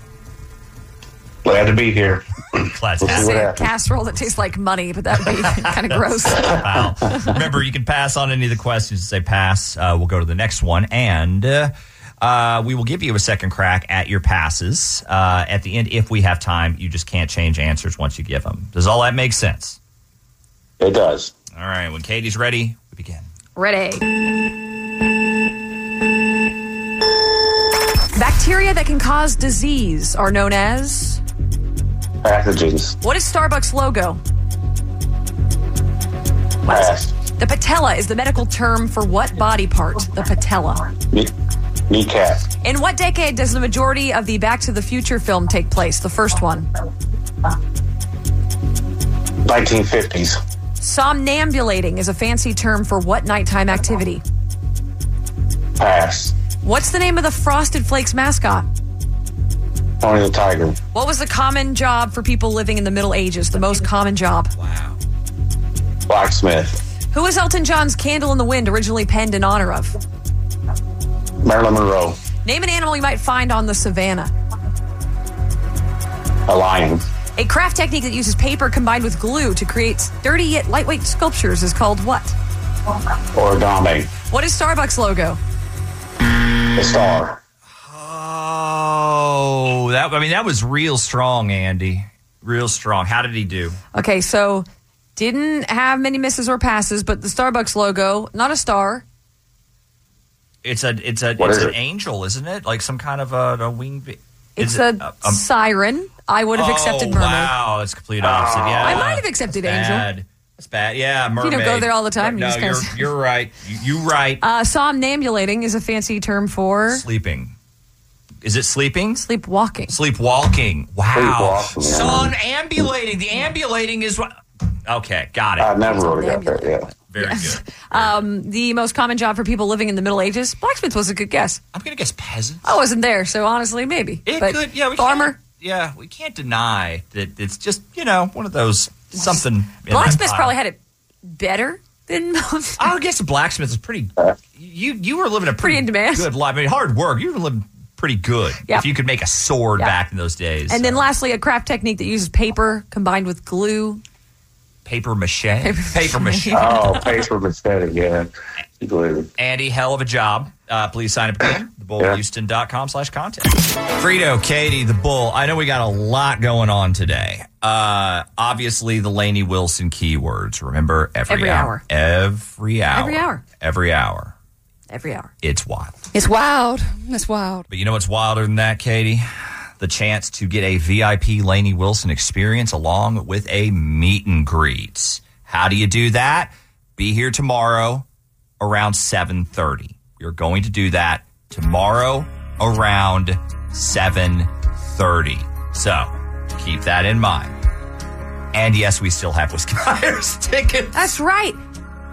Glad to be here. Glad to We'll see have what you. happens. Casserole that tastes like money, but that would be kind of gross. Wow. Remember, you can pass on any of the questions and say pass. Uh, we'll go to the next one, and uh, uh, we will give you a second crack at your passes uh, at the end if we have time. You just can't change answers once you give them. Does all that make sense? It does. All right. When Katie's ready, we begin. Ready. Bacteria that can cause disease are known as... Pathogens. What is Starbucks' logo? Pass. The patella is the medical term for what body part? The patella. Knee- kneecap. In what decade does the majority of the Back to the Future film take place? The first one. nineteen fifties. Somnambulating is a fancy term for what nighttime activity? Pass. What's the name of the Frosted Flakes mascot? Tony the Tiger. What was the common job for people living in the Middle Ages? The most common job? Wow. Blacksmith. Who was Elton John's Candle in the Wind originally penned in honor of? Marilyn Monroe. Name an animal you might find on the savannah. A lion. A craft technique that uses paper combined with glue to create sturdy yet lightweight sculptures is called what? Origami. What is Starbucks' logo? A star. Oh, that I mean, that was real strong, Andy. Real strong. How did he do? Okay, so didn't have many misses or passes, but the Starbucks logo, not a star. It's a it's a What it's is an it? angel, isn't it? Like some kind of a, a wing. Be- It's is a it, um, siren. I would have accepted oh, mermaid. Wow, that's complete opposite. Yeah, I might have accepted That's angel. bad. That's bad. Yeah, mermaid. don't go there all the time, you No, just you're kinda- you're right. You, you right. Uh, somnambulating is a fancy term for Sleeping. Is it sleeping? sleepwalking. Sleepwalking. Wow. Sleepwalking, yeah. Sonambulating. The ambulating is what. Okay, got it. I never really got that, yeah. Very good. Um, the most common job for people living in the Middle Ages, blacksmith was a good guess. I'm gonna guess peasant. I wasn't there, so honestly, maybe. It But could. Yeah, we farmer. Can't, yeah, we can't deny that it's just you know one of those something. in that Blacksmiths pile. probably had it better than most. I would guess the blacksmith is pretty. You you were living a pretty, Pretty in demand. good life. I mean, hard work. You were living pretty good. Yeah. If you could make a sword Yeah. back in those days. And then lastly, a craft technique that uses paper combined with glue. paper mache. Paper, mache. Oh, paper mistake, yeah. Glue. Andy, hell of a job. Uh, please sign up again. the bull houston dot com slash contact. Frito, Katie, the Bull. I know we got a lot going on today. Uh, obviously, the Lainey Wilson keywords. Remember, every, Every hour. Every hour. Every hour. Every hour. Every hour. It's wild. It's wild. It's wild. But you know what's wilder than that, Katie? The chance to get a V I P Lainey Wilson experience along with a meet and greet. How do you do that? Be here tomorrow around seven thirty. We're going to do that tomorrow around seven thirty. So keep that in mind. And yes, we still have Whiskey Myers tickets. That's right.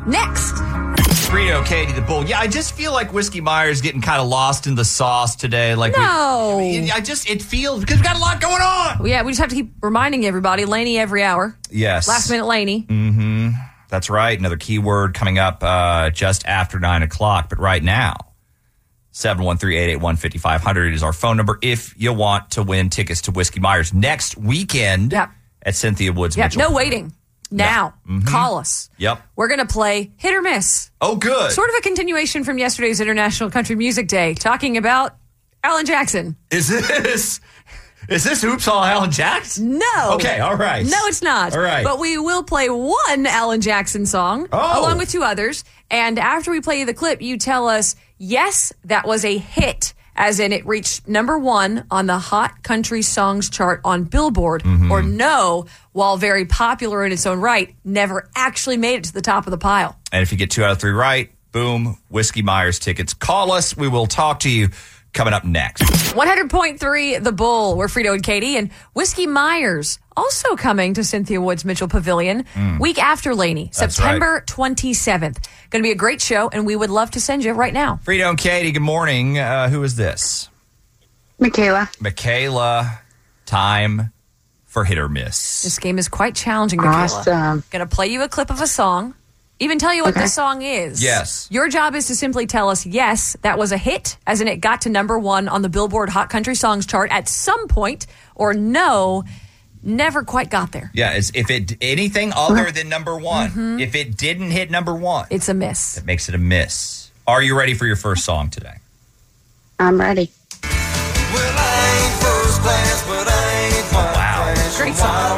next. Frito, Katie, the Bull. Yeah, I just feel like Whiskey Myers getting kind of lost in the sauce today. Like No. we, I just, it feels, because we've got a lot going on. Well, yeah, we just have to keep reminding everybody, Laney every hour. Yes. Last minute Laney. Mm-hmm. That's right. Another keyword coming up uh, just after nine o'clock. But right now, seven one three, eight eight one, five five zero zero is our phone number if you want to win tickets to Whiskey Myers next weekend Yep. at Cynthia Woods Yeah, Mitchell. no waiting. Now, Mhm. call us. Yep. We're going to play Hit or Miss. Oh, good. Sort of a continuation from yesterday's International Country Music Day, talking about Alan Jackson. Is this... Is this Oops All Alan Jackson? No. Okay, all right. No, it's not. All right. But we will play one Alan Jackson song Oh. along with two others. And after we play the clip, you tell us, yes, that was a hit, as in it reached number one on the Hot Country Songs chart on Billboard, Mm-hmm. or no, while very popular in its own right, never actually made it to the top of the pile. And if you get two out of three right, boom, Whiskey Myers tickets. Call us. We will talk to you coming up next. one hundred point three The Bull. We're Frito and Katie, and Whiskey Myers also coming to Cynthia Woods Mitchell Pavilion Mm. week after Laney, That's September twenty-seventh. Going to be a great show, and we would love to send you right now. Frito and Katie, good morning. Uh, who is this? Michaela. Michaela, time for Hit or Miss. This game is quite challenging, Michaela. Awesome. Going to play you a clip of a song, even tell you what Okay. the song is. Yes. Your job is to simply tell us, yes, that was a hit, as in it got to number one on the Billboard Hot Country Songs chart at some point, or no, never quite got there. Yeah, it's, if it anything other than number one, if it didn't hit number one, It's a miss. it makes it a miss. Are you ready for your first song today? I'm ready. Wow. Great song.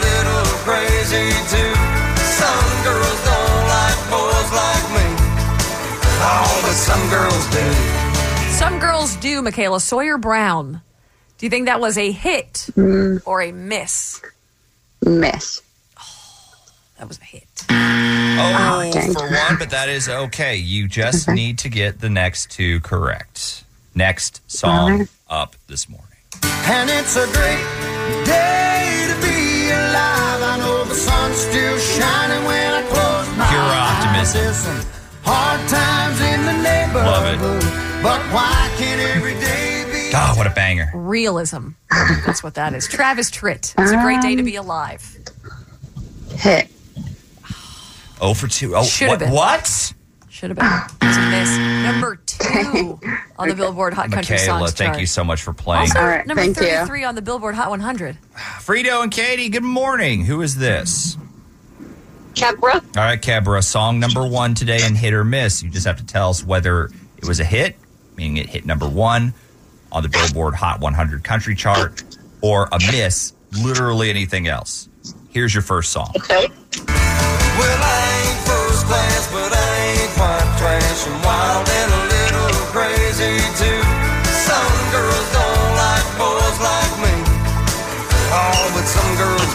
Some girls do. Some girls do, Michaela. Sawyer Brown. Do you think that was a hit Mm, or a miss? miss. That was a hit. Oh, dang. for one, but that is okay. You just need to get the next two correct. Next song Alright. up this morning. And it's a great day to be alive. I know the sun's still shining when I close my Pure eyes. optimism. There's some hard times in the neighborhood. Love it. But why can't every day be? God, what a banger. Realism. That's what that is. Travis Tritt. It's a great day to be alive. Hit. Oh for two. Oh, Should've what? been. What? Should have been. It's a miss. Number two on the Billboard Hot Country Michaela, Songs thank chart. you so much for playing. Also, All right, number thank you. thirty-three on the Billboard Hot one hundred. Frito and Katie, good morning. Who is this? Kebra. All right, Kebra, song number one today in Hit or Miss. You just have to tell us whether it was a hit, meaning it hit number one on the Billboard Hot one hundred country chart, or a miss, literally anything else. Here's your first song. Okay. Well, I ain't first class, but I ain't white trash. I'm wild and a little crazy too. Some girls don't like boys like me. Oh, but some girls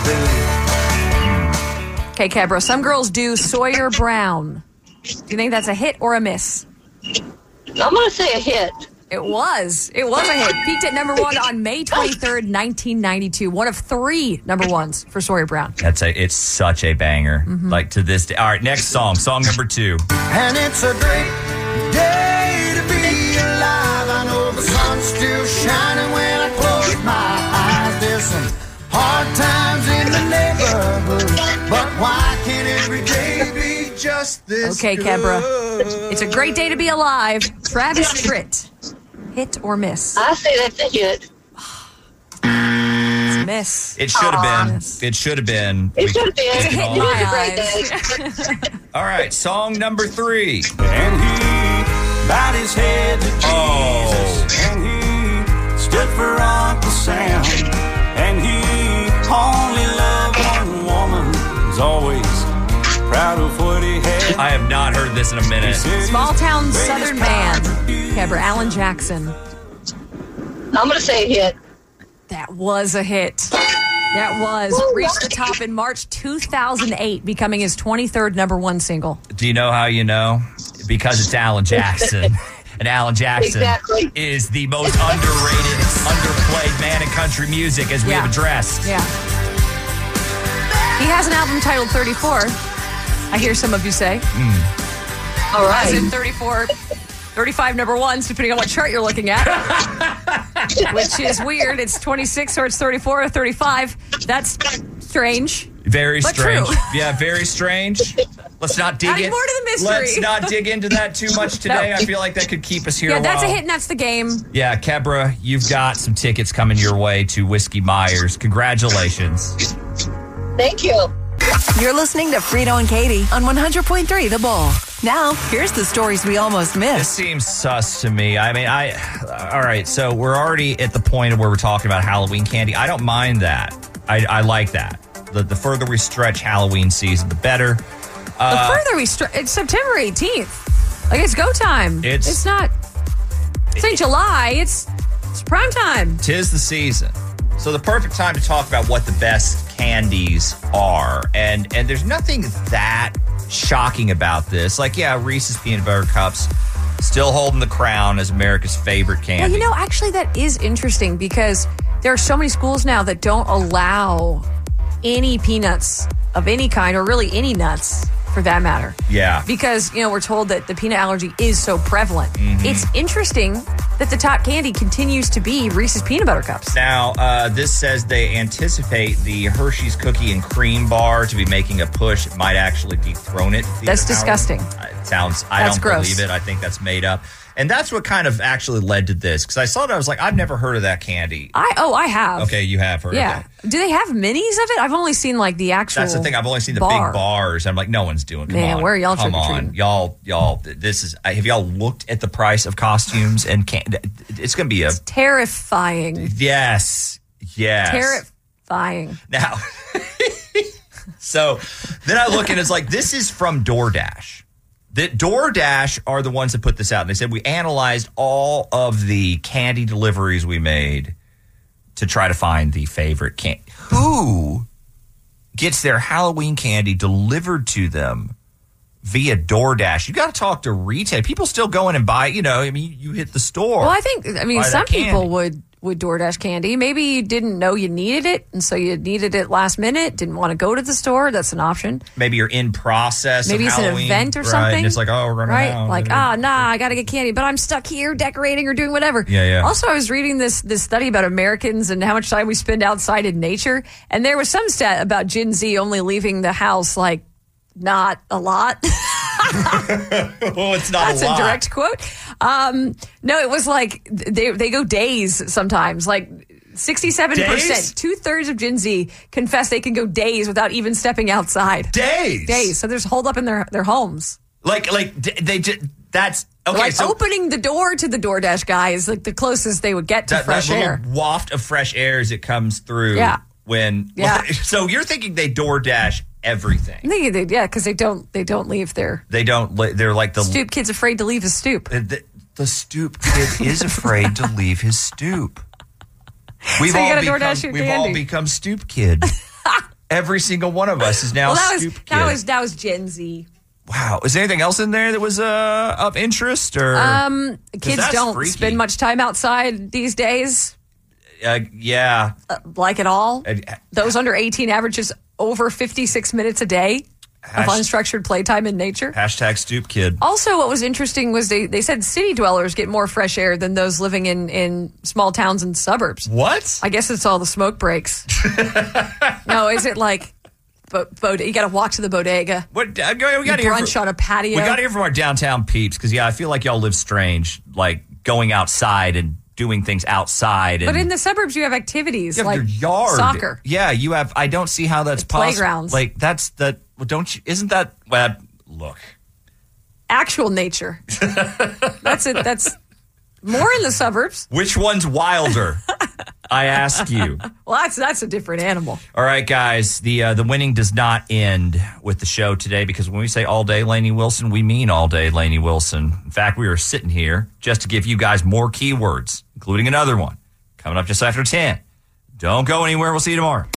do. Okay, Kebra. Some girls do Sawyer Brown. Do you think that's a hit or a miss? I'm going to say a hit. It was. It was a hit. Peaked at number one on May twenty-third, nineteen ninety-two. One of three number ones for Sawyer Brown. That's a. It's such a banger. Mm-hmm. Like to this day. All right, next song. Song number two. And it's a great day to be alive. I know the sun's still shining when I close my eyes. There's some hard times in the neighborhood, but why can't every day be just this Okay, good? Kebra. It's a great day to be alive. Travis Tritt. Hit or miss? I say that's a hit. It's a miss. It should have Aw. been. It should have been. It We- should have been. we It's a can hit all- in my eyes. All right, song number three. And he bowed his head to Jesus, Oh. and he stood for Uncle Sam, and he only loved one woman. Was always proud of what he had. I have not heard this in a minute. Small town Southern band. Kebra, Alan Jackson. I'm going to say a hit. That was a hit. That was. Reached the top in March two thousand eight, becoming his twenty-third number one single. Do you know how you know? Because it's Alan Jackson. And Alan Jackson Exactly. is the most underrated, underplayed man in country music, as we Yeah. have addressed. Yeah. He has an album titled thirty-four. I hear some of you say. Mm. All As in right. thirty-four, thirty-five number ones, depending on what chart you're looking at. Which is weird. It's twenty-six or it's thirty-four or thirty-five. That's strange. Very But strange. true. Yeah, very strange. Let's not dig Adding in. more to the mystery. Let's not dig into that too much today. No. I feel like that could keep us here Yeah, a that's a while. hit and that's the game. Yeah, Kebra, you've got some tickets coming your way to Whiskey Myers. Congratulations. Thank you. You're listening to Frito and Katie on one hundred point three The Bull. Now, here's the stories we almost This missed. seems sus to me. I mean, I. All right, so we're already at the point of where we're talking about Halloween candy. I don't mind that. I, I like that. The, the further we stretch Halloween season, the better. Uh, the further we stretch, it's September eighteenth. Like, it's go time. It's- It's not, it's ain't July. It's, it's prime time. Tis the season. So the perfect time to talk about what the best candies are. And and there's nothing that shocking about this. Like, yeah, Reese's Peanut Butter Cups still holding the crown as America's favorite candy. Well, you know, actually, that is interesting because there are so many schools now that don't allow any peanuts of any kind, or really any nuts for that matter. Yeah. Because, you know, we're told that the peanut allergy is so prevalent. Mhm. It's interesting that the top candy continues to be Reese's Peanut Butter Cups. Now, uh, this says they anticipate the Hershey's Cookie and Cream Bar to be making a push. It might actually dethrone it. That's disgusting. It sounds, I That's don't gross. believe it. I think that's made up. And that's what kind of actually led to this. Because I saw it, I was like, I've never heard of that candy. I Oh, I have. Okay, you have heard Yeah. of it. Do they have minis of it? I've only seen like the actual. That's the thing. I've only seen the bar. big bars. I'm like, no one's doing. Come Man, on, where are y'all Come on, trick-or-treating? y'all, y'all. This is. Have y'all looked at the price of costumes and can? It's going to be a Terrifying. yes, yes. Terrifying. Now, so then I look and it's like, this is from DoorDash. That DoorDash are the ones that put this out. And they said, we analyzed all of the candy deliveries we made to try to find the favorite candy. Who gets their Halloween candy delivered to them via DoorDash? You got to talk to retail. People still go in and buy, you know, I mean, you hit the store. Well, I think, I mean, buy some that candy. people would, would DoorDash candy. Maybe you didn't know you needed it, and so you needed it last minute, didn't want to go to the store. That's an option. Maybe you're in process. Maybe of it's an Halloween, event or right? something. And it's like, oh, we're running right? out. Like, ah, nah, I got to get candy, but I'm stuck here decorating or doing whatever. Yeah, yeah. Also, I was reading this this study about Americans and how much time we spend outside in nature, and there was some stat about Gen Z only leaving the house like not a lot. Well, it's not That's a a, lot. direct quote. Um, no, it was like they they go days sometimes. Like sixty-seven Days? percent, two thirds of Gen Z confess they can go days without even stepping outside. Days, days. So there's holed up in their their homes. Like, like d- they just. That's okay. like so opening the door to the DoorDash guy is like the closest they would get to that, fresh that little air. waft of fresh air as it comes through. Yeah. When Yeah. So you're thinking they DoorDash everything. I think they, yeah, because they don't they don't leave their They don't. li- They're like the stoop kid's afraid to leave his stoop. The, the, the stoop kid is afraid to leave his stoop. We've So you all gotta become. DoorDash your We've all candy. become stoop kid. Every single one of us is now well, that was stoop kid. that was that was Gen Z. Wow. Is there anything else in there that was uh, of interest or? Um, 'Cause kids that's don't freaky. spend much time outside these days, Uh, yeah. uh, like at all. Uh, Those under eighteen averages over fifty-six minutes a day of Hash- unstructured playtime in nature. Hashtag stoop kid. Also, what was interesting was they, they said city dwellers get more fresh air than those living in, in small towns and suburbs. What? I guess it's all the smoke breaks. No, is it like, bo- bod- you got to walk to the bodega, What? Uh, we got to hear brunch from, on a patio. We got to hear from our downtown peeps because yeah, I feel like y'all live strange, like going outside and doing things outside. And But in the suburbs, you have activities you have like your yard, soccer. Yeah, you have. I don't see how that's possible. playgrounds. Like that's the. Well, don't you? Isn't that? Well, look. Actual nature. That's it. That's more in the suburbs. Which one's wilder? I ask you. Well, that's that's a different animal. All right, guys. The uh, the winning does not end with the show today because when we say all day Lainey Wilson, we mean all day Lainey Wilson. In fact, we are sitting here just to give you guys more keywords, including another one coming up just after ten. Don't go anywhere. We'll see you tomorrow.